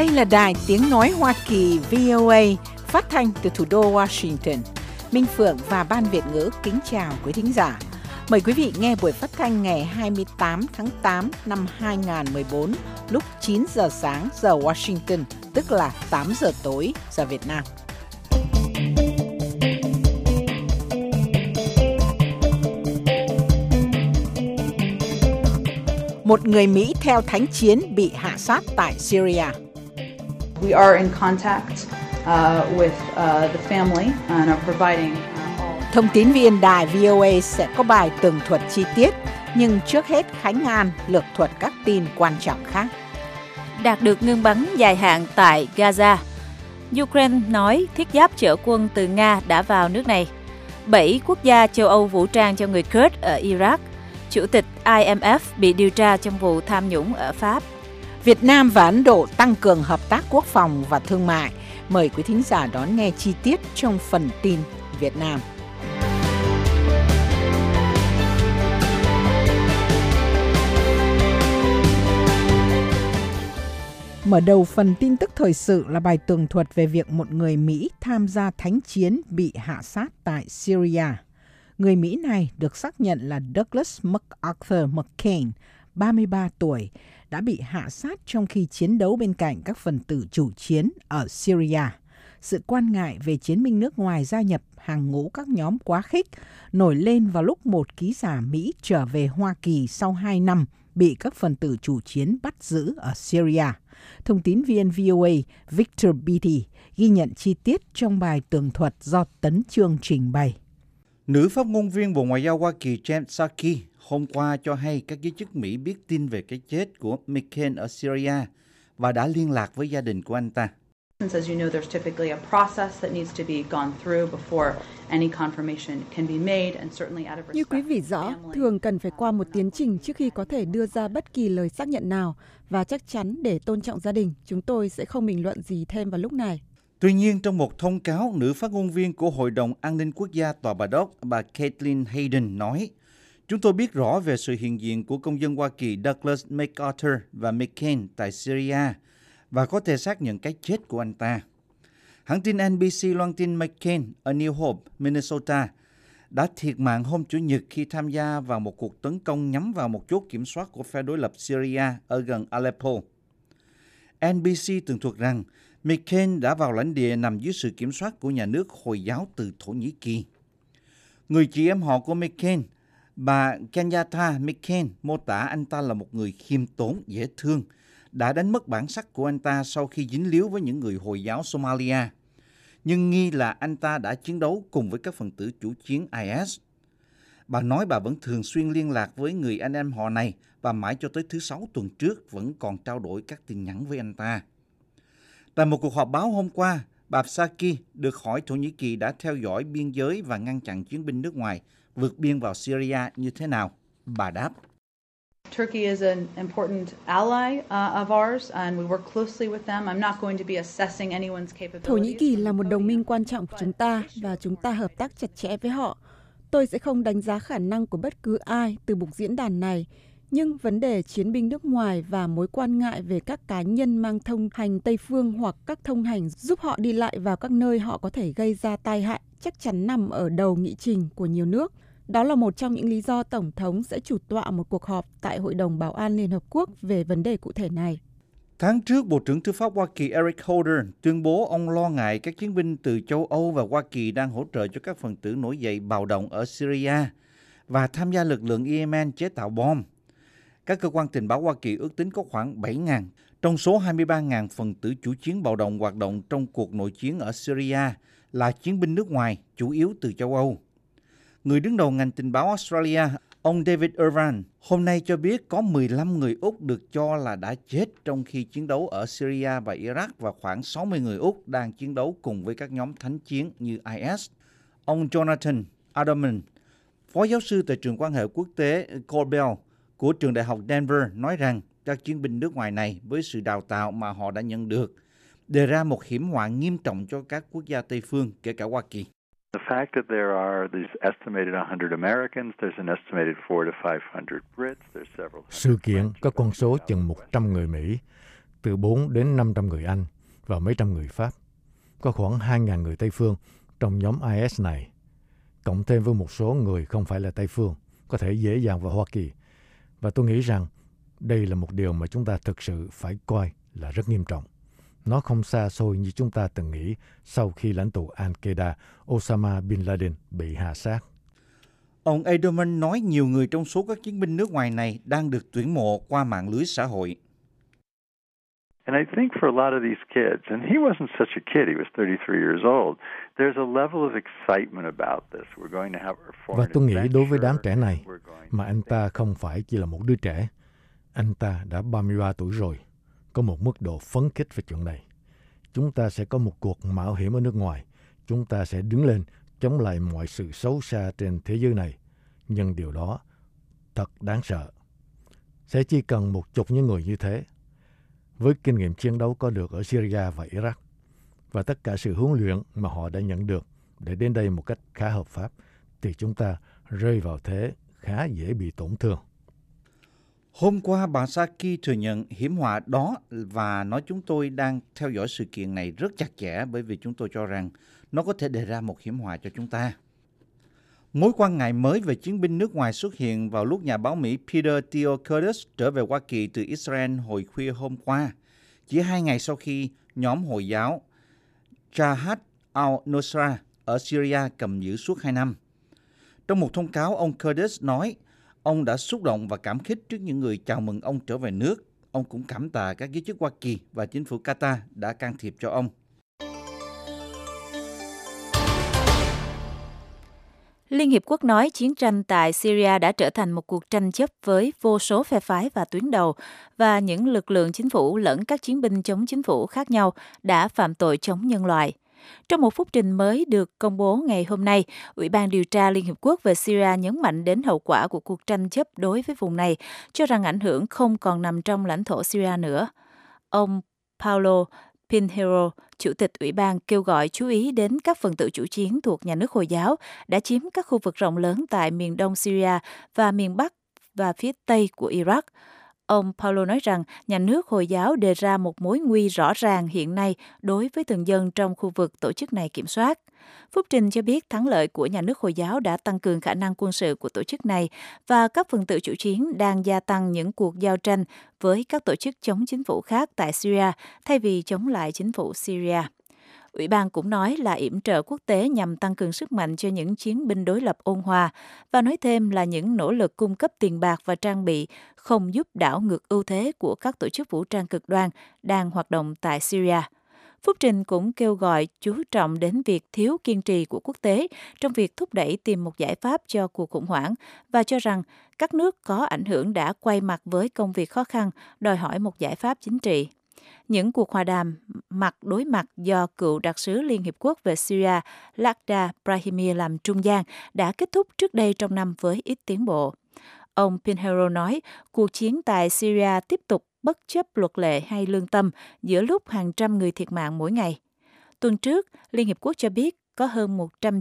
Đây là Đài Tiếng Nói Hoa Kỳ VOA, phát thanh từ thủ đô Washington. Minh Phượng và Ban Việt ngữ kính chào quý thính giả. Mời quý vị nghe buổi phát thanh ngày 28 tháng 8 năm 2014 lúc 9 giờ sáng giờ Washington, tức là 8 giờ tối giờ Việt Nam. Một người Mỹ theo thánh chiến bị hạ sát tại Syria. We are in contact with the family and are providing Thông tín viên đài VOA sẽ có bài tường thuật chi tiết, nhưng trước hết Khánh An lược thuật các tin quan trọng khác. Đạt được ngưng bắn dài hạn tại Gaza. Ukraine nói thiết giáp chở quân từ Nga đã vào nước này. 7 quốc gia châu Âu vũ trang cho người Kurd ở Iraq. Chủ tịch IMF bị điều tra trong vụ tham nhũng ở Pháp. Việt Nam và Ấn Độ tăng cường hợp tác quốc phòng và thương mại. Mời quý thính giả đón nghe chi tiết trong phần tin Việt Nam. Mở đầu phần tin tức thời sự là bài tường thuật về việc một người Mỹ tham gia thánh chiến bị hạ sát tại Syria. Người Mỹ này được xác nhận là Douglas MacArthur McCain, 33 tuổi, đã bị hạ sát trong khi chiến đấu bên cạnh các phần tử chủ chiến ở Syria. Sự quan ngại về chiến binh nước ngoài gia nhập hàng ngũ các nhóm quá khích nổi lên vào lúc một ký giả Mỹ trở về Hoa Kỳ sau 2 năm bị các phần tử chủ chiến bắt giữ ở Syria. Thông tín viên VOA Victor Beatty ghi nhận chi tiết trong bài tường thuật do Tấn Chương trình bày. Nữ phát ngôn viên Bộ Ngoại giao Hoa Kỳ Jen Psaki hôm qua cho hay các giới chức Mỹ biết tin về cái chết của McCain ở Syria và đã liên lạc với gia đình của anh ta. As you know, there's typically a process that needs to be gone through before any confirmation can be made, and certainly out of respect. Như quý vị rõ, thường cần phải qua một tiến trình trước khi có thể đưa ra bất kỳ lời xác nhận nào, và chắc chắn để tôn trọng gia đình, chúng tôi sẽ không bình luận gì thêm vào lúc này. Tuy nhiên, trong một thông cáo, nữ phát ngôn viên của Hội đồng An ninh Quốc gia Tòa Bà Đốc, bà Caitlin Hayden nói, chúng tôi biết rõ về sự hiện diện của công dân Hoa Kỳ Douglas MacArthur và McCain tại Syria và có thể xác nhận cái chết của anh ta. Hãng tin NBC loan tin McCain ở New Hope, Minnesota đã thiệt mạng hôm Chủ nhật khi tham gia vào một cuộc tấn công nhắm vào một chốt kiểm soát của phe đối lập Syria ở gần Aleppo. NBC tường thuật rằng McCain đã vào lãnh địa nằm dưới sự kiểm soát của nhà nước Hồi giáo từ Thổ Nhĩ Kỳ. Người chị em họ của McCain, bà Kenyatta McCain, mô tả anh ta là một người khiêm tốn, dễ thương, đã đánh mất bản sắc của anh ta sau khi dính líu với những người Hồi giáo Somalia, nhưng nghi là anh ta đã chiến đấu cùng với các phần tử chủ chiến IS. Bà nói bà vẫn thường xuyên liên lạc với người anh em họ này và mãi cho tới thứ Sáu tuần trước vẫn còn trao đổi các tin nhắn với anh ta. Tại một cuộc họp báo hôm qua, bà Psaki được hỏi Thổ Nhĩ Kỳ đã theo dõi biên giới và ngăn chặn chiến binh nước ngoài vượt biên vào Syria như thế nào. Bà đáp: Turkey is an important ally of ours, and we work closely with them. I'm not going to be assessing anyone's capabilities. Thổ Nhĩ Kỳ là một đồng minh quan trọng của chúng ta và chúng ta hợp tác chặt chẽ với họ. Tôi sẽ không đánh giá khả năng của bất cứ ai từ bục diễn đàn này, nhưng vấn đề chiến binh nước ngoài và mối quan ngại về các cá nhân mang thông hành Tây phương hoặc các thông hành giúp họ đi lại vào các nơi họ có thể gây ra tai hại chắc chắn nằm ở đầu nghị trình của nhiều nước. Đó là một trong những lý do Tổng thống sẽ chủ tọa một cuộc họp tại Hội đồng Bảo an Liên Hợp Quốc về vấn đề cụ thể này. Tháng trước, Bộ trưởng Tư pháp Hoa Kỳ Eric Holder tuyên bố ông lo ngại các chiến binh từ châu Âu và Hoa Kỳ đang hỗ trợ cho các phần tử nổi dậy bạo động ở Syria và tham gia lực lượng Yemen chế tạo bom. Các cơ quan tình báo Hoa Kỳ ước tính có khoảng 7.000 trong số 23.000 phần tử chủ chiến bạo động hoạt động trong cuộc nội chiến ở Syria là chiến binh nước ngoài, chủ yếu từ châu Âu. Người đứng đầu ngành tình báo Australia, ông David Irvine, hôm nay cho biết có 15 người Úc được cho là đã chết trong khi chiến đấu ở Syria và Iraq và khoảng 60 người Úc đang chiến đấu cùng với các nhóm thánh chiến như IS. Ông Jonathan Adamman, phó giáo sư tại trường quan hệ quốc tế Corbell của trường đại học Denver nói rằng các chiến binh nước ngoài này với sự đào tạo mà họ đã nhận được đề ra một hiểm họa nghiêm trọng cho các quốc gia Tây phương, kể cả Hoa Kỳ. The fact that there are these estimated 100 Americans, there's an estimated 400 to 500 Brits, there's several. Sự kiện có con số chừng 100 người Mỹ, từ 4 đến 500 người Anh và mấy trăm người Pháp. Có khoảng 2.000 người Tây phương trong nhóm IS này, cộng thêm với một số người không phải là Tây phương, có thể dễ dàng vào Hoa Kỳ. Và tôi nghĩ rằng đây là một điều mà chúng ta thực sự phải coi là rất nghiêm trọng. Nó không xa xôi như chúng ta từng nghĩ sau khi lãnh tụ Al-Qaeda Osama Bin Laden bị hạ sát. Ông Edelman nói nhiều người trong số các chiến binh nước ngoài này đang được tuyển mộ qua mạng lưới xã hội. And I think for a lot of these kids, and he wasn't such a kid, he was 33 years old, there's a level of excitement about this. We're going to have a foreign Và tôi nghĩ đối với đám trẻ adventure. này, mà anh ta không phải chỉ là một đứa trẻ, anh ta đã 33 tuổi rồi, có một mức độ phấn khích về chuyện này. Chúng ta sẽ có một cuộc mạo hiểm ở nước ngoài, chúng ta sẽ đứng lên chống lại mọi sự xấu xa trên thế giới này. Nhưng điều đó thật đáng sợ. Sẽ chỉ cần một chục những người như thế, với kinh nghiệm chiến đấu có được ở Syria và Iraq, và tất cả sự huấn luyện mà họ đã nhận được để đến đây một cách khá hợp pháp, thì chúng ta rơi vào thế khá dễ bị tổn thương. Hôm qua, bà Saki thừa nhận hiểm họa đó và nói chúng tôi đang theo dõi sự kiện này rất chặt chẽ bởi vì chúng tôi cho rằng nó có thể đề ra một hiểm họa cho chúng ta. Mối quan ngại mới về chiến binh nước ngoài xuất hiện vào lúc nhà báo Mỹ Peter Theo Curtis trở về Hoa Kỳ từ Israel hồi khuya hôm qua, chỉ 2 ngày sau khi nhóm Hồi giáo Jabhat al-Nusra ở Syria cầm giữ suốt 2 năm. Trong một thông cáo, ông Curtis nói ông đã xúc động và cảm kích trước những người chào mừng ông trở về nước. Ông cũng cảm tạ các giới chức Hoa Kỳ và chính phủ Qatar đã can thiệp cho ông. Liên Hiệp Quốc nói chiến tranh tại Syria đã trở thành một cuộc tranh chấp với vô số phe phái và tuyến đầu, và những lực lượng chính phủ lẫn các chiến binh chống chính phủ khác nhau đã phạm tội chống nhân loại. Trong một phúc trình mới được công bố ngày hôm nay, Ủy ban điều tra Liên Hiệp Quốc về Syria nhấn mạnh đến hậu quả của cuộc tranh chấp đối với vùng này, cho rằng ảnh hưởng không còn nằm trong lãnh thổ Syria nữa. Ông Paulo Pinheiro, Chủ tịch Ủy ban, kêu gọi chú ý đến các phần tử chủ chiến thuộc nhà nước Hồi giáo đã chiếm các khu vực rộng lớn tại miền đông Syria và miền Bắc và phía Tây của Iraq. Ông Paulo nói rằng nhà nước Hồi giáo đề ra một mối nguy rõ ràng hiện nay đối với thường dân trong khu vực tổ chức này kiểm soát. Phúc trình cho biết thắng lợi của nhà nước Hồi giáo đã tăng cường khả năng quân sự của tổ chức này, và các phần tử chủ chiến đang gia tăng những cuộc giao tranh với các tổ chức chống chính phủ khác tại Syria thay vì chống lại chính phủ Syria. Ủy ban cũng nói là yểm trợ quốc tế nhằm tăng cường sức mạnh cho những chiến binh đối lập ôn hòa, và nói thêm là những nỗ lực cung cấp tiền bạc và trang bị không giúp đảo ngược ưu thế của các tổ chức vũ trang cực đoan đang hoạt động tại Syria. Phúc trình cũng kêu gọi chú trọng đến việc thiếu kiên trì của quốc tế trong việc thúc đẩy tìm một giải pháp cho cuộc khủng hoảng, và cho rằng các nước có ảnh hưởng đã quay mặt với công việc khó khăn, đòi hỏi một giải pháp chính trị. Những cuộc hòa đàm mặt đối mặt do cựu đặc sứ Liên Hiệp Quốc về Syria Lakhdar Brahimi làm trung gian đã kết thúc trước đây trong năm với ít tiến bộ. Ông Pinheiro nói cuộc chiến tại Syria tiếp tục bất chấp luật lệ hay lương tâm giữa lúc hàng trăm người thiệt mạng mỗi ngày. Tuần trước, Liên Hiệp Quốc cho biết có hơn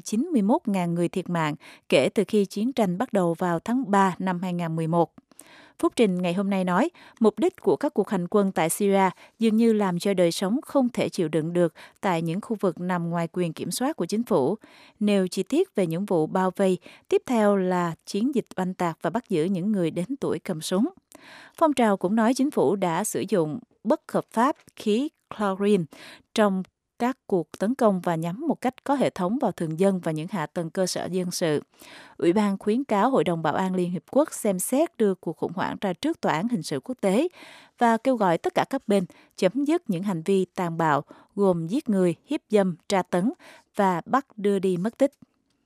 191.000 người thiệt mạng kể từ khi chiến tranh bắt đầu vào tháng 3 năm 2011. Phúc trình ngày hôm nay nói, mục đích của các cuộc hành quân tại Syria dường như làm cho đời sống không thể chịu đựng được tại những khu vực nằm ngoài quyền kiểm soát của chính phủ. Nêu chi tiết về những vụ bao vây, tiếp theo là chiến dịch oanh tạc và bắt giữ những người đến tuổi cầm súng. Phong trào cũng nói chính phủ đã sử dụng bất hợp pháp khí chlorine trong các cuộc tấn công và nhắm một cách có hệ thống vào thường dân và những hạ tầng cơ sở dân sự. Ủy ban khuyến cáo Hội đồng Bảo an Liên Hiệp Quốc xem xét đưa cuộc khủng hoảng ra trước tòa án hình sự quốc tế và kêu gọi tất cả các bên chấm dứt những hành vi tàn bạo gồm giết người, hiếp dâm, tra tấn và bắt đưa đi mất tích.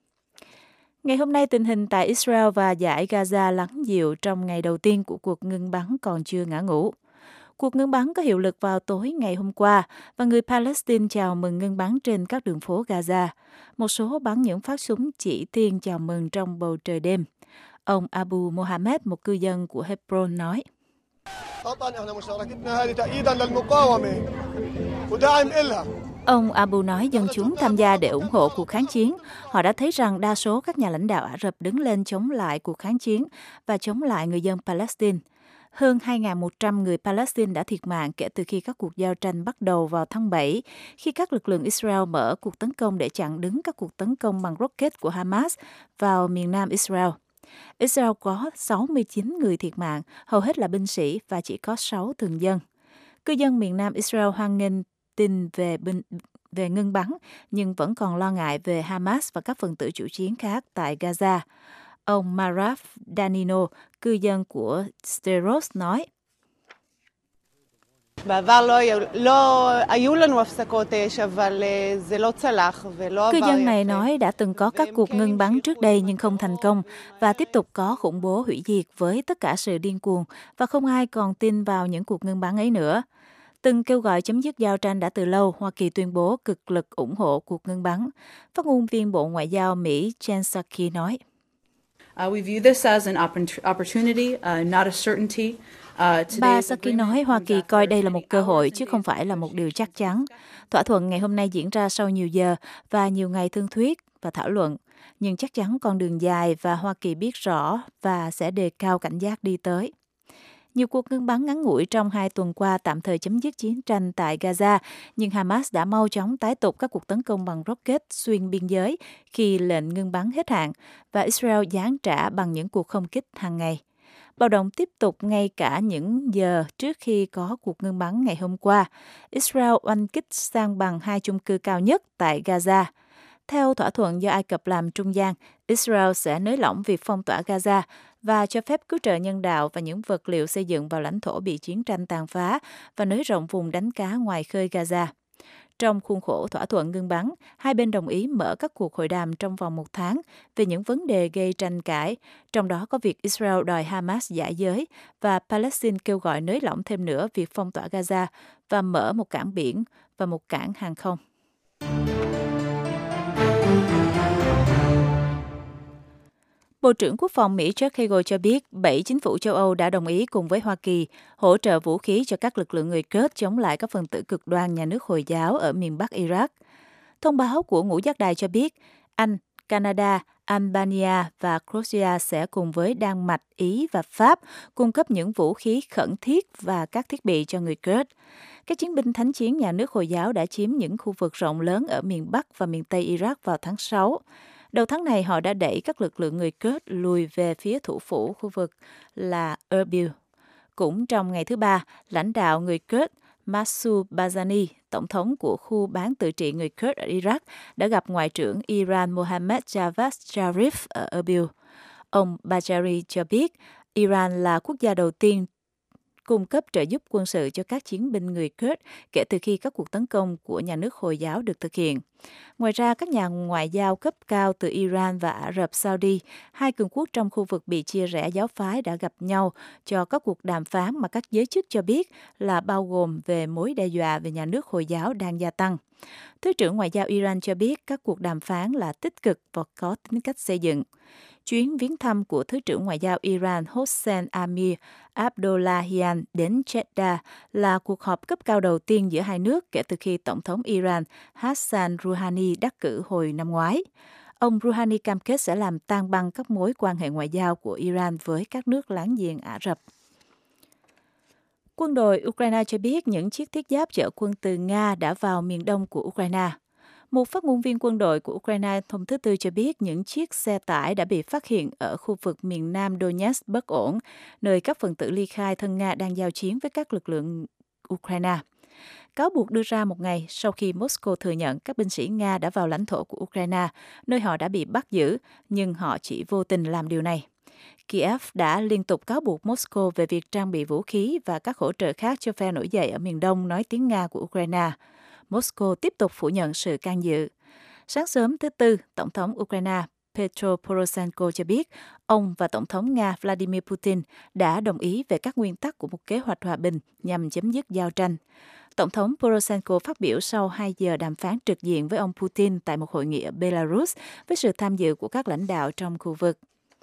Ngày hôm nay, tình hình tại Israel và dải Gaza lắng dịu trong ngày đầu tiên của cuộc ngưng bắn còn chưa ngã ngũ. Cuộc ngưng bắn có hiệu lực vào tối ngày hôm qua và người Palestine chào mừng ngưng bắn trên các đường phố Gaza. Một số bắn những phát súng chỉ thiên chào mừng trong bầu trời đêm. Ông Abu Mohammed, một cư dân của Hebron, nói. Ông Abu nói dân chúng tham gia để ủng hộ cuộc kháng chiến. Họ đã thấy rằng đa số các nhà lãnh đạo Ả Rập đứng lên chống lại cuộc kháng chiến và chống lại người dân Palestine. Hơn 2.100 người Palestine đã thiệt mạng kể từ khi các cuộc giao tranh bắt đầu vào tháng 7, khi các lực lượng Israel mở cuộc tấn công để chặn đứng các cuộc tấn công bằng rocket của Hamas vào miền nam Israel. Israel có 69 người thiệt mạng, hầu hết là binh sĩ và chỉ có 6 thường dân. Cư dân miền nam Israel hoan nghênh tin về ngưng bắn, nhưng vẫn còn lo ngại về Hamas và các phần tử chủ chiến khác tại Gaza. Ông Maraf Danino, cư dân của Sderot, nói: Cư dân này nói đã từng có các cuộc ngưng bắn trước đây nhưng không thành công và tiếp tục có khủng bố hủy diệt với tất cả sự điên cuồng và không ai còn tin vào những cuộc ngưng bắn ấy nữa. Từng kêu gọi chấm dứt giao tranh đã từ lâu, Hoa Kỳ tuyên bố cực lực ủng hộ cuộc ngưng bắn. Phát ngôn viên Bộ Ngoại giao Mỹ Jen Psaki nói: We view this as an opportunity, not a certainty. Bà Psaki nói Hoa Kỳ coi đây là một cơ hội chứ không phải là một điều chắc chắn. Thỏa thuận ngày hôm nay diễn ra sau nhiều giờ và nhiều ngày thương thuyết và thảo luận. Nhưng chắc chắn con đường dài và Hoa Kỳ biết rõ và sẽ đề cao cảnh giác đi tới. Nhiều cuộc ngưng bắn ngắn ngủi trong 2 tuần qua tạm thời chấm dứt chiến tranh tại Gaza, nhưng Hamas đã mau chóng tái tục các cuộc tấn công bằng rocket xuyên biên giới khi lệnh ngưng bắn hết hạn, và Israel giáng trả bằng những cuộc không kích hàng ngày. Bạo động tiếp tục ngay cả những giờ trước khi có cuộc ngưng bắn ngày hôm qua. Israel oanh kích san bằng 2 chung cư cao nhất tại Gaza. Theo thỏa thuận do Ai Cập làm trung gian, Israel sẽ nới lỏng việc phong tỏa Gaza và cho phép cứu trợ nhân đạo và những vật liệu xây dựng vào lãnh thổ bị chiến tranh tàn phá và nới rộng vùng đánh cá ngoài khơi Gaza. Trong khuôn khổ thỏa thuận ngưng bắn, hai bên đồng ý mở các cuộc hội đàm trong vòng 1 tháng về những vấn đề gây tranh cãi, trong đó có việc Israel đòi Hamas giải giới và Palestine kêu gọi nới lỏng thêm nữa việc phong tỏa Gaza và mở một cảng biển và một cảng hàng không. Bộ trưởng Quốc phòng Mỹ Chuck Hagel cho biết 7 chính phủ châu Âu đã đồng ý cùng với Hoa Kỳ hỗ trợ vũ khí cho các lực lượng người Kurd chống lại các phần tử cực đoan nhà nước Hồi giáo ở miền Bắc Iraq. Thông báo của Ngũ Giác Đài cho biết Anh, Canada, Albania và Croatia sẽ cùng với Đan Mạch, Ý và Pháp cung cấp những vũ khí khẩn thiết và các thiết bị cho người Kurd. Các chiến binh thánh chiến nhà nước Hồi giáo đã chiếm những khu vực rộng lớn ở miền Bắc và miền Tây Iraq vào tháng 6. Đầu tháng này, họ đã đẩy các lực lượng người Kurd lùi về phía thủ phủ khu vực là Erbil. Cũng trong ngày thứ Ba, lãnh đạo người Kurd Masoud Barzani, tổng thống của khu bán tự trị người Kurd ở Iraq, đã gặp Ngoại trưởng Iran Mohammad Javad Zarif ở Erbil. Ông Bajari cho biết Iran là quốc gia đầu tiên cung cấp trợ giúp quân sự cho các chiến binh người Kurd kể từ khi các cuộc tấn công của nhà nước Hồi giáo được thực hiện. Ngoài ra, các nhà ngoại giao cấp cao từ Iran và Ả Rập Saudi, hai cường quốc trong khu vực bị chia rẽ giáo phái, đã gặp nhau cho các cuộc đàm phán mà các giới chức cho biết là bao gồm về mối đe dọa về nhà nước Hồi giáo đang gia tăng. Thứ trưởng Ngoại giao Iran cho biết các cuộc đàm phán là tích cực và có tính cách xây dựng. Chuyến viếng thăm của Thứ trưởng Ngoại giao Iran Hossein Amir Abdollahian đến Jeddah là cuộc họp cấp cao đầu tiên giữa hai nước kể từ khi Tổng thống Iran Hassan Rouhani đắc cử hồi năm ngoái. Ông Rouhani cam kết sẽ làm tan băng các mối quan hệ ngoại giao của Iran với các nước láng giềng Ả Rập. Quân đội Ukraine cho biết những chiếc thiết giáp chở quân từ Nga đã vào miền đông của Ukraine. Một phát ngôn viên quân đội của Ukraine hôm thứ Tư cho biết những chiếc xe tải đã bị phát hiện ở khu vực miền nam Donetsk bất ổn, nơi các phần tử ly khai thân Nga đang giao chiến với các lực lượng Ukraine. Cáo buộc đưa ra một ngày sau khi Moscow thừa nhận các binh sĩ Nga đã vào lãnh thổ của Ukraine, nơi họ đã bị bắt giữ, nhưng họ chỉ vô tình làm điều này. Kiev đã liên tục cáo buộc Moscow về việc trang bị vũ khí và các hỗ trợ khác cho phe nổi dậy ở miền đông nói tiếng Nga của Ukraine. Moscow tiếp tục phủ nhận sự can dự. Sáng sớm thứ Tư, Tổng thống Ukraine Petro Poroshenko cho biết ông và Tổng thống Nga Vladimir Putin đã đồng ý về các nguyên tắc của một kế hoạch hòa bình nhằm chấm dứt giao tranh. Tổng thống Poroshenko phát biểu sau 2 giờ đàm phán trực diện với ông Putin tại một hội nghị ở Belarus với sự tham dự của các lãnh đạo trong khu vực.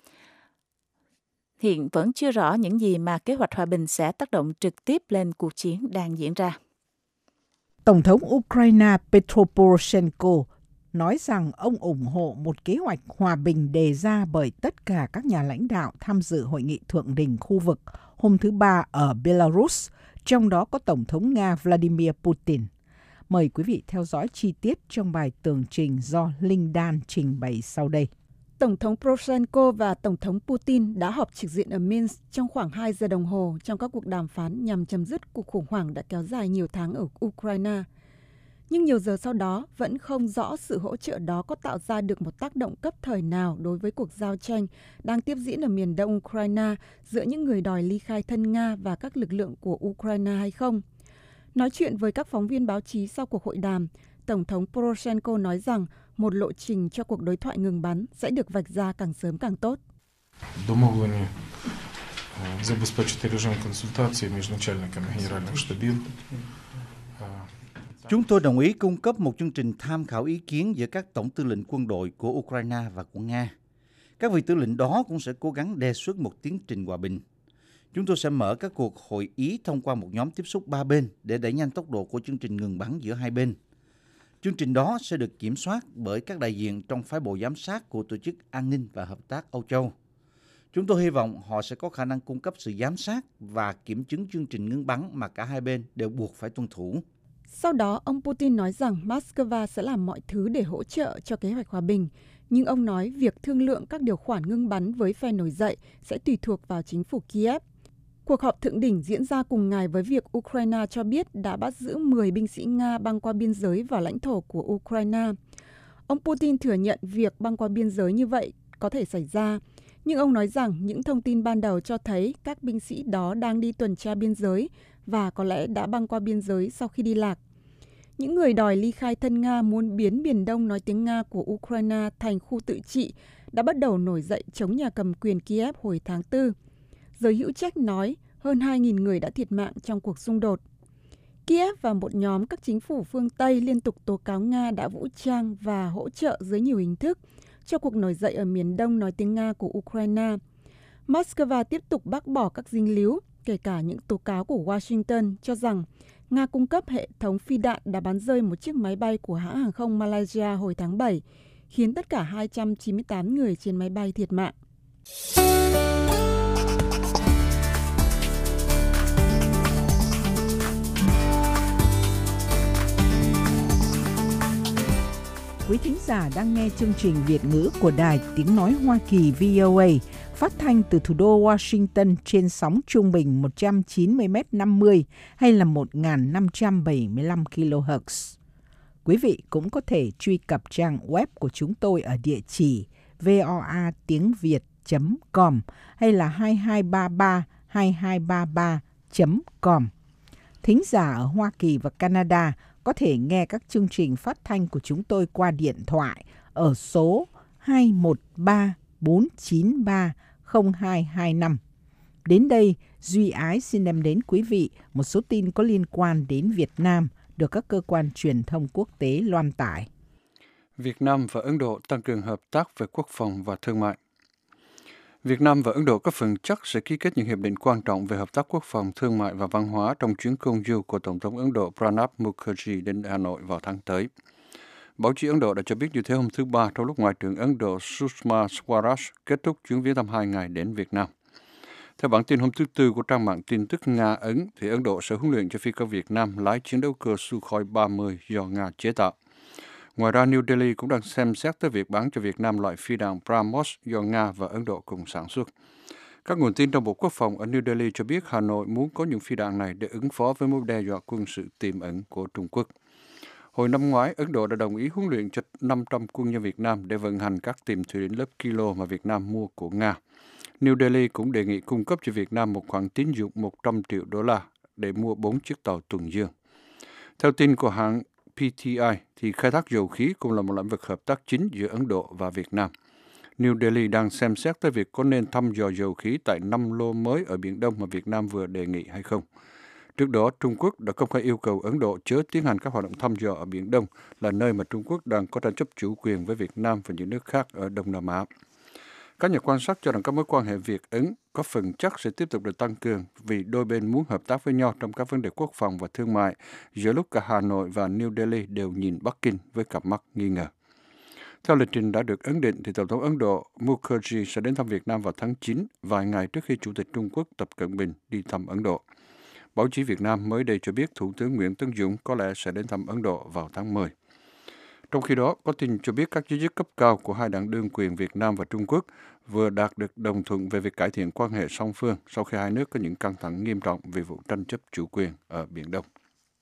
Hiện vẫn chưa rõ những gì mà kế hoạch hòa bình sẽ tác động trực tiếp lên cuộc chiến đang diễn ra. Tổng thống Ukraine Petro Poroshenko nói rằng ông ủng hộ một kế hoạch hòa bình đề ra bởi tất cả các nhà lãnh đạo tham dự hội nghị thượng đỉnh khu vực hôm thứ Ba ở Belarus, trong đó có Tổng thống Nga Vladimir Putin. Mời quý vị theo dõi chi tiết trong bài tường trình do Linh Dan trình bày sau đây. Tổng thống Poroshenko và Tổng thống Putin đã họp trực diện ở Minsk trong khoảng 2 giờ đồng hồ trong các cuộc đàm phán nhằm chấm dứt cuộc khủng hoảng đã kéo dài nhiều tháng ở Ukraine. Nhưng nhiều giờ sau đó vẫn không rõ sự hỗ trợ đó có tạo ra được một tác động cấp thời nào đối với cuộc giao tranh đang tiếp diễn ở miền đông Ukraine giữa những người đòi ly khai thân Nga và các lực lượng của Ukraine hay không. Nói chuyện với các phóng viên báo chí sau cuộc hội đàm, Tổng thống Poroshenko nói rằng một lộ trình cho cuộc đối thoại ngừng bắn sẽ được vạch ra càng sớm càng tốt. Chúng tôi đồng ý cung cấp một chương trình tham khảo ý kiến giữa các tổng tư lệnh quân đội của Ukraine và của Nga. Các vị tư lệnh đó cũng sẽ cố gắng đề xuất một tiến trình hòa bình. Chúng tôi sẽ mở các cuộc hội ý thông qua một nhóm tiếp xúc ba bên để đẩy nhanh tốc độ của chương trình ngừng bắn giữa hai bên. Chương trình đó sẽ được kiểm soát bởi các đại diện trong phái bộ giám sát của Tổ chức An ninh và Hợp tác Âu Châu. Chúng tôi hy vọng họ sẽ có khả năng cung cấp sự giám sát và kiểm chứng chương trình ngừng bắn mà cả hai bên đều buộc phải tuân thủ. Sau đó, ông Putin nói rằng Moscow sẽ làm mọi thứ để hỗ trợ cho kế hoạch hòa bình. Nhưng ông nói việc thương lượng các điều khoản ngưng bắn với phe nổi dậy sẽ tùy thuộc vào chính phủ Kiev. Cuộc họp thượng đỉnh diễn ra cùng ngày với việc Ukraine cho biết đã bắt giữ 10 binh sĩ Nga băng qua biên giới vào lãnh thổ của Ukraine. Ông Putin thừa nhận việc băng qua biên giới như vậy có thể xảy ra, nhưng ông nói rằng những thông tin ban đầu cho thấy các binh sĩ đó đang đi tuần tra biên giới và có lẽ đã băng qua biên giới sau khi đi lạc. Những người đòi ly khai thân Nga muốn biến miền đông nói tiếng Nga của Ukraine thành khu tự trị đã bắt đầu nổi dậy chống nhà cầm quyền Kiev hồi tháng 4. Giới hữu trách nói hơn 2.000 người đã thiệt mạng trong cuộc xung đột. Kiev và một nhóm các chính phủ phương Tây liên tục tố cáo Nga đã vũ trang và hỗ trợ dưới nhiều hình thức cho cuộc nổi dậy ở miền đông nói tiếng Nga của Ukraine. Moscow tiếp tục bác bỏ các dính líu, kể cả những tố cáo của Washington cho rằng Nga cung cấp hệ thống phi đạn đã bắn rơi một chiếc máy bay của hãng hàng không Malaysia hồi tháng 7, khiến tất cả 298 người trên máy bay thiệt mạng. Quý thính giả đang nghe chương trình Việt ngữ của Đài Tiếng Nói Hoa Kỳ VOA, phát thanh từ thủ đô Washington trên sóng trung bình 190m50 hay là 1575 kHz. Quý vị cũng có thể truy cập trang web của chúng tôi ở địa chỉ voatiengviet.com hay là 2233-2233.com. Thính giả ở Hoa Kỳ và Canada có thể nghe các chương trình phát thanh của chúng tôi qua điện thoại ở số 213-493-0225. Đến đây, Duy Ái xin đem đến quý vị một số tin có liên quan đến Việt Nam được các cơ quan truyền thông quốc tế loan tải. Việt Nam và Ấn Độ tăng cường hợp tác về quốc phòng và thương mại. Việt Nam và Ấn Độ có phần chắc sẽ ký kết những hiệp định quan trọng về hợp tác quốc phòng, thương mại và văn hóa trong chuyến công du của Tổng thống Ấn Độ Pranab Mukherjee đến Hà Nội vào tháng tới. Báo chí Ấn Độ đã cho biết như thế hôm thứ Ba trong lúc Ngoại trưởng Ấn Độ Sushma Swaraj kết thúc chuyến viếng thăm 2 ngày đến Việt Nam. Theo bản tin hôm thứ Tư của trang mạng tin tức Nga-Ấn, thì Ấn Độ sẽ huấn luyện cho phi cơ Việt Nam lái chiến đấu cơ Sukhoi 30 do Nga chế tạo. Ngoài ra, New Delhi cũng đang xem xét tới việc bán cho Việt Nam loại phi đạn BrahMos do Nga và Ấn Độ cùng sản xuất. Các nguồn tin trong Bộ Quốc phòng ở New Delhi cho biết Hà Nội muốn có những phi đạn này để ứng phó với mối đe dọa quân sự tiềm ẩn của Trung Quốc. Hồi năm ngoái, Ấn Độ đã đồng ý huấn luyện cho 500 quân nhân Việt Nam để vận hành các tiềm thủy điện lớp Kilo mà Việt Nam mua của Nga. New Delhi cũng đề nghị cung cấp cho Việt Nam một khoản tín dụng 100 triệu đô la để mua 4 chiếc tàu tuần dương. Theo tin của hãng PTI, thì khai thác dầu khí cũng là một lĩnh vực hợp tác chính giữa Ấn Độ và Việt Nam. New Delhi đang xem xét tới việc có nên thăm dò dầu khí tại 5 lô mới ở Biển Đông mà Việt Nam vừa đề nghị hay không. Trước đó, Trung Quốc đã công khai yêu cầu Ấn Độ chớ tiến hành các hoạt động thăm dò ở Biển Đông, là nơi mà Trung Quốc đang có tranh chấp chủ quyền với Việt Nam và những nước khác ở Đông Nam Á. Các nhà quan sát cho rằng các mối quan hệ Việt-Ấn có phần chắc sẽ tiếp tục được tăng cường vì đôi bên muốn hợp tác với nhau trong các vấn đề quốc phòng và thương mại, giữa lúc cả Hà Nội và New Delhi đều nhìn Bắc Kinh với cặp mắt nghi ngờ. Theo lịch trình đã được ấn định, thì Tổng thống Ấn Độ Mukherjee sẽ đến thăm Việt Nam vào tháng 9, vài ngày trước khi Chủ tịch Trung Quốc Tập Cận Bình đi thăm Ấn Độ. Báo chí Việt Nam mới đây cho biết Thủ tướng Nguyễn Tấn Dũng có lẽ sẽ đến thăm Ấn Độ vào tháng 10. Trong khi đó, có tin cho biết các giới chức cấp cao của hai đảng đương quyền Việt Nam và Trung Quốc vừa đạt được đồng thuận về việc cải thiện quan hệ song phương sau khi hai nước có những căng thẳng nghiêm trọng vì vụ tranh chấp chủ quyền ở Biển Đông.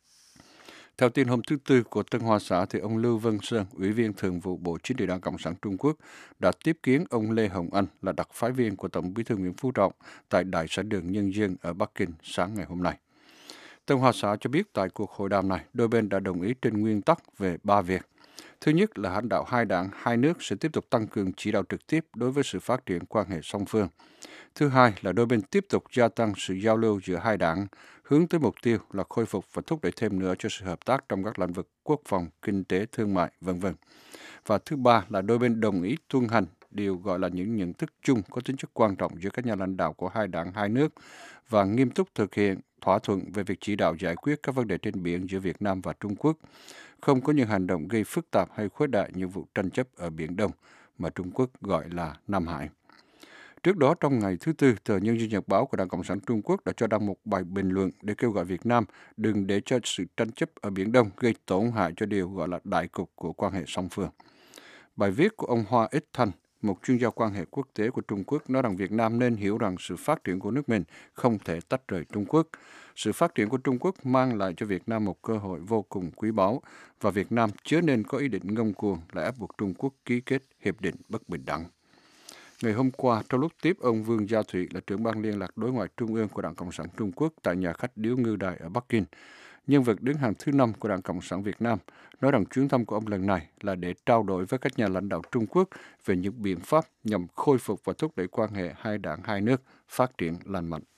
Theo tin hôm thứ Tư của Tân Hoa Xã, thì ông Lưu Văn Sơn, Ủy viên Thường vụ Bộ Chính trị Đảng Cộng sản Trung Quốc, đã tiếp kiến ông Lê Hồng Anh là đặc phái viên của Tổng Bí thư Nguyễn Phú Trọng tại Đại sảnh Đường Nhân dân ở Bắc Kinh sáng ngày hôm nay. Tân Hoa Xã cho biết tại cuộc hội đàm này, đôi bên đã đồng ý trên nguyên tắc về 3 việc. Thứ nhất là lãnh đạo hai đảng, hai nước sẽ tiếp tục tăng cường chỉ đạo trực tiếp đối với sự phát triển quan hệ song phương. Thứ hai là đôi bên tiếp tục gia tăng sự giao lưu giữa hai đảng, hướng tới mục tiêu là khôi phục và thúc đẩy thêm nữa cho sự hợp tác trong các lĩnh vực quốc phòng, kinh tế, thương mại, v.v. Và thứ ba là đôi bên đồng ý tuân hành điều gọi là những nhận thức chung có tính chất quan trọng giữa các nhà lãnh đạo của hai đảng, hai nước và nghiêm túc thực hiện thỏa thuận về việc chỉ đạo giải quyết các vấn đề trên biển giữa Việt Nam và Trung Quốc, không có những hành động gây phức tạp hay khuếch đại những vụ tranh chấp ở Biển Đông mà Trung Quốc gọi là Nam Hải. Trước đó, trong ngày thứ Tư, tờ Nhân dân Nhật báo của Đảng Cộng sản Trung Quốc đã cho đăng một bài bình luận để kêu gọi Việt Nam đừng để cho sự tranh chấp ở Biển Đông gây tổn hại cho điều gọi là đại cục của quan hệ song phương. Bài viết của ông Hoa Ích Thanh, một chuyên gia quan hệ quốc tế của Trung Quốc, nói rằng Việt Nam nên hiểu rằng sự phát triển của nước mình không thể tách rời Trung Quốc. Sự phát triển của Trung Quốc mang lại cho Việt Nam một cơ hội vô cùng quý báu và Việt Nam chớ nên có ý định ngông cuồng lại ép buộc Trung Quốc ký kết hiệp định bất bình đẳng. Ngày hôm qua, trong lúc tiếp ông Vương Gia Thụy là trưởng ban liên lạc đối ngoại trung ương của Đảng Cộng sản Trung Quốc tại nhà khách Điếu Ngư Đài ở Bắc Kinh, nhân vật đứng hàng thứ 5 của Đảng Cộng sản Việt Nam nói rằng chuyến thăm của ông lần này là để trao đổi với các nhà lãnh đạo Trung Quốc về những biện pháp nhằm khôi phục và thúc đẩy quan hệ hai đảng hai nước phát triển lành mạnh.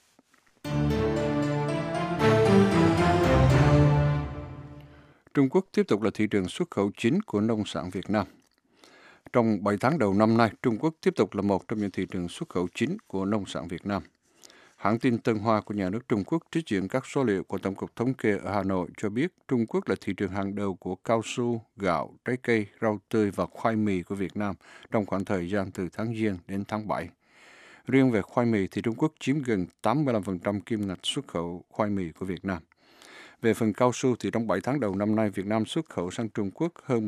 Trung Quốc tiếp tục là thị trường xuất khẩu chính của nông sản Việt Nam. Trong 7 tháng đầu năm nay, Trung Quốc tiếp tục là một trong những thị trường xuất khẩu chính của nông sản Việt Nam. Hãng tin Tân Hoa của nhà nước Trung Quốc trích dẫn các số liệu của Tổng cục Thống kê ở Hà Nội cho biết Trung Quốc là thị trường hàng đầu của cao su, gạo, trái cây, rau tươi và khoai mì của Việt Nam trong khoảng thời gian từ tháng Giêng đến tháng 7. Riêng về khoai mì thì Trung Quốc chiếm gần 85% kim ngạch xuất khẩu khoai mì của Việt Nam. Về phần cao su thì trong 7 tháng đầu năm nay, Việt Nam xuất khẩu sang Trung Quốc hơn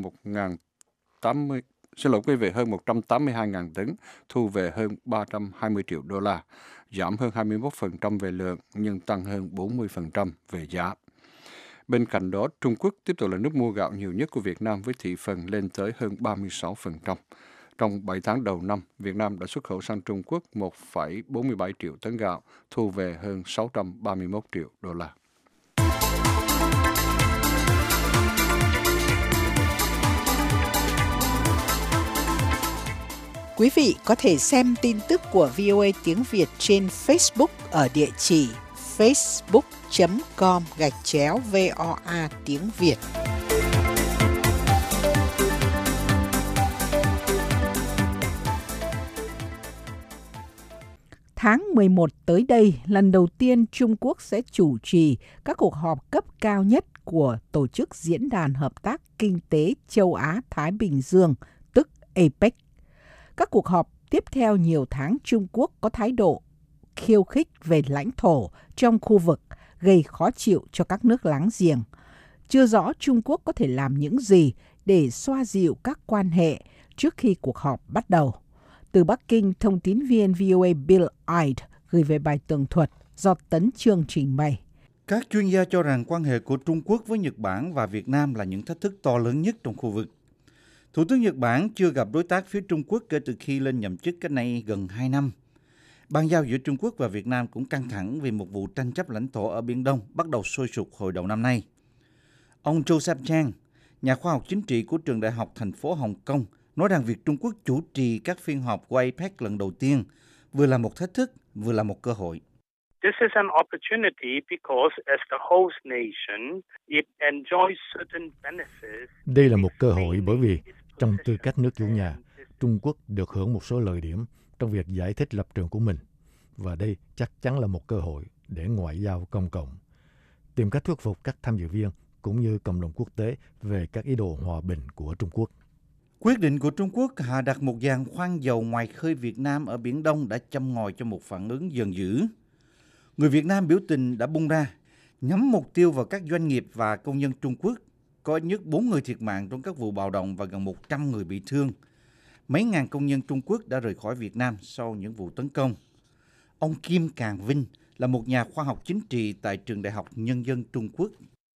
182.000 tấn, thu về hơn 320 triệu đô la, giảm hơn 21% về lượng nhưng tăng hơn 40% về giá. Bên cạnh đó, Trung Quốc tiếp tục là nước mua gạo nhiều nhất của Việt Nam với thị phần lên tới hơn 36%. Trong 7 tháng đầu năm, Việt Nam đã xuất khẩu sang Trung Quốc 1,47 triệu tấn gạo, thu về hơn 631 triệu đô la. Quý vị có thể xem tin tức của VOA tiếng Việt trên Facebook ở địa chỉ facebook.com/VOA tiếng Việt. Tháng 11 tới đây, lần đầu tiên Trung Quốc sẽ chủ trì các cuộc họp cấp cao nhất của Tổ chức Diễn đàn Hợp tác Kinh tế Châu Á-Thái Bình Dương, tức APEC. Các cuộc họp tiếp theo nhiều tháng Trung Quốc có thái độ khiêu khích về lãnh thổ trong khu vực, gây khó chịu cho các nước láng giềng. Chưa rõ Trung Quốc có thể làm những gì để xoa dịu các quan hệ trước khi cuộc họp bắt đầu. Từ Bắc Kinh, thông tín viên VOA Bill Ide gửi về bài tường thuật do Tấn Chương trình bày. Các chuyên gia cho rằng quan hệ của Trung Quốc với Nhật Bản và Việt Nam là những thách thức to lớn nhất trong khu vực. Thủ tướng Nhật Bản chưa gặp đối tác phía Trung Quốc kể từ khi lên nhậm chức cách nay gần 2 năm. Ban giao giữa Trung Quốc và Việt Nam cũng căng thẳng vì một vụ tranh chấp lãnh thổ ở Biển Đông bắt đầu sôi sục hồi đầu năm nay. Ông Joseph Chang, nhà khoa học chính trị của trường đại học thành phố Hồng Kông, nói rằng việc Trung Quốc chủ trì các phiên họp của APEC lần đầu tiên vừa là một thách thức, vừa là một cơ hội. This is an opportunity because as the host nation, it enjoys certain benefits. Đây là một cơ hội bởi vì trong tư cách nước chủ nhà, Trung Quốc được hưởng một số lợi điểm trong việc giải thích lập trường của mình. Và đây chắc chắn là một cơ hội để ngoại giao công cộng, tìm cách thuyết phục các tham dự viên cũng như cộng đồng quốc tế về các ý đồ hòa bình của Trung Quốc. Quyết định của Trung Quốc hạ đặt một giàn khoan dầu ngoài khơi Việt Nam ở Biển Đông đã châm ngòi cho một phản ứng giận dữ. Người Việt Nam biểu tình đã bung ra, nhắm mục tiêu vào các doanh nghiệp và công nhân Trung Quốc. Có ít nhất 4 người thiệt mạng trong các vụ bạo động và gần 100 người bị thương. Mấy ngàn công nhân Trung Quốc đã rời khỏi Việt Nam sau những vụ tấn công. Ông Kim Càng Vinh là một nhà khoa học chính trị tại Trường Đại học Nhân dân Trung Quốc.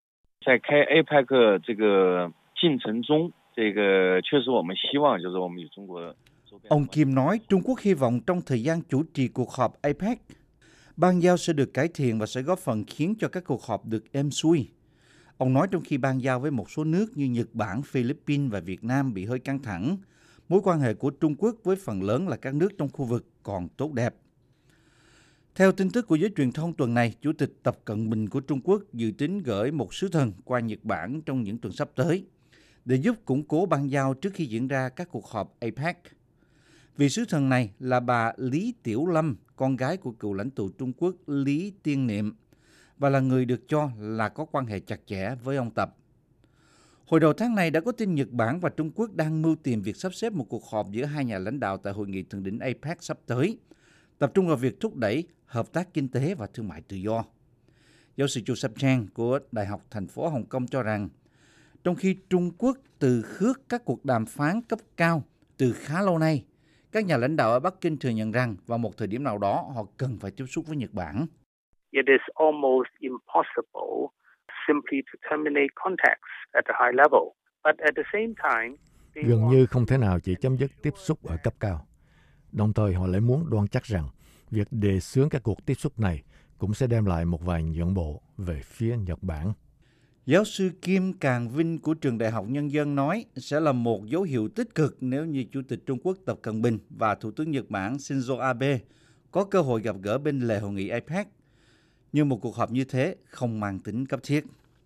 Ông Kim nói Trung Quốc hy vọng trong thời gian chủ trì cuộc họp APEC, ban giao sẽ được cải thiện và sẽ góp phần khiến cho các cuộc họp được êm xuôi. Ông nói trong khi ban giao với một số nước như Nhật Bản, Philippines và Việt Nam bị hơi căng thẳng, mối quan hệ của Trung Quốc với phần lớn là các nước trong khu vực còn tốt đẹp. Theo tin tức của giới truyền thông tuần này, Chủ tịch Tập Cận Bình của Trung Quốc dự tính gửi một sứ thần qua Nhật Bản trong những tuần sắp tới để giúp củng cố ban giao trước khi diễn ra các cuộc họp APEC. Vị sứ thần này là bà Lý Tiểu Lâm, con gái của cựu lãnh tụ Trung Quốc Lý Tiên Niệm, và là người được cho là có quan hệ chặt chẽ với ông Tập. Hồi đầu tháng này đã có tin Nhật Bản và Trung Quốc đang mưu tìm việc sắp xếp một cuộc họp giữa hai nhà lãnh đạo tại hội nghị thượng đỉnh APEC sắp tới, tập trung vào việc thúc đẩy hợp tác kinh tế và thương mại tự do. Giáo sư Joseph Chang của Đại học thành phố Hồng Kông cho rằng, trong khi Trung Quốc từ khước các cuộc đàm phán cấp cao từ khá lâu nay, các nhà lãnh đạo ở Bắc Kinh thừa nhận rằng vào một thời điểm nào đó họ cần phải tiếp xúc với Nhật Bản. It is almost impossible simply to terminate contacts at a high level. But at the same time, gần như không thể nào chỉ chấm dứt tiếp xúc ở cấp cao. Đồng thời họ lại muốn đoan chắc rằng việc đề xướng các cuộc tiếp xúc này cũng sẽ đem lại một vài nhượng bộ về phía Nhật Bản. Giáo sư Kim Càng Vinh của Trường Đại học Nhân dân nói sẽ là một dấu hiệu tích cực nếu như Chủ tịch Trung Quốc Tập Cận Bình và Thủ tướng Nhật Bản Shinzo Abe có cơ hội gặp gỡ bên lề hội nghị APEC. Nhưng một cuộc họp như thế không mang tính cấp thiết.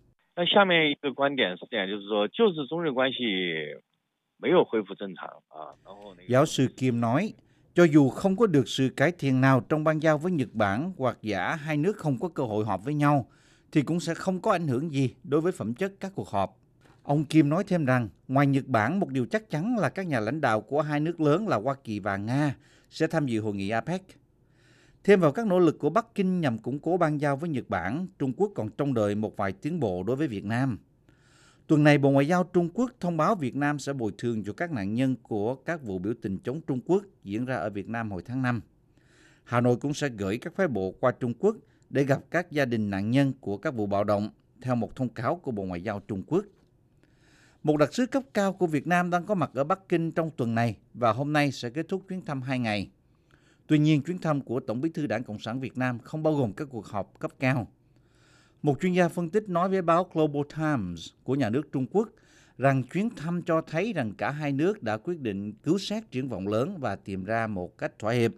Giáo sư Kim nói, cho dù không có được sự cải thiện nào trong ban giao với Nhật Bản hoặc giả hai nước không có cơ hội họp với nhau, thì cũng sẽ không có ảnh hưởng gì đối với phẩm chất các cuộc họp. Ông Kim nói thêm rằng, ngoài Nhật Bản, một điều chắc chắn là các nhà lãnh đạo của hai nước lớn là Hoa Kỳ và Nga sẽ tham dự hội nghị APEC. Thêm vào các nỗ lực của Bắc Kinh nhằm củng cố ban giao với Nhật Bản, Trung Quốc còn trông đợi một vài tiến bộ đối với Việt Nam. Tuần này, Bộ Ngoại giao Trung Quốc thông báo Việt Nam sẽ bồi thường cho các nạn nhân của các vụ biểu tình chống Trung Quốc diễn ra ở Việt Nam hồi tháng 5. Hà Nội cũng sẽ gửi các phái bộ qua Trung Quốc để gặp các gia đình nạn nhân của các vụ bạo động, theo một thông cáo của Bộ Ngoại giao Trung Quốc. Một đặc sứ cấp cao của Việt Nam đang có mặt ở Bắc Kinh trong tuần này và hôm nay sẽ kết thúc chuyến thăm 2 ngày. Tuy nhiên, chuyến thăm của Tổng bí thư Đảng Cộng sản Việt Nam không bao gồm các cuộc họp cấp cao. Một chuyên gia phân tích nói với báo Global Times của nhà nước Trung Quốc rằng chuyến thăm cho thấy rằng cả hai nước đã quyết định cứu xét triển vọng lớn và tìm ra một cách thỏa hiệp.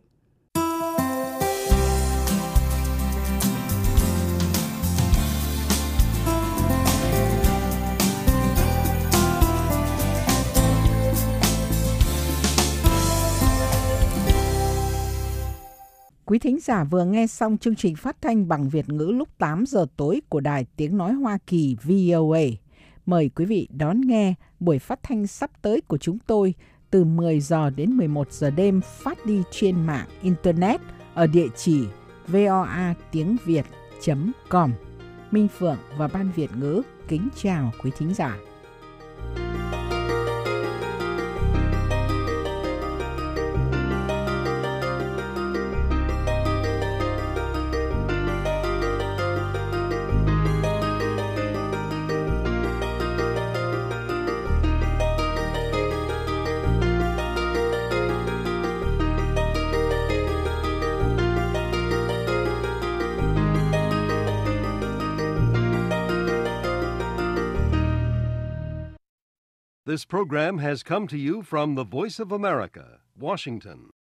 Quý thính giả vừa nghe xong chương trình phát thanh bằng Việt ngữ lúc 8 giờ tối của Đài Tiếng Nói Hoa Kỳ VOA. Mời quý vị đón nghe buổi phát thanh sắp tới của chúng tôi từ 10 giờ đến 11 giờ đêm phát đi trên mạng Internet ở địa chỉ voatiengviet.com. Minh Phượng và Ban Việt ngữ kính chào quý thính giả. This program has come to you from the Voice of America, Washington.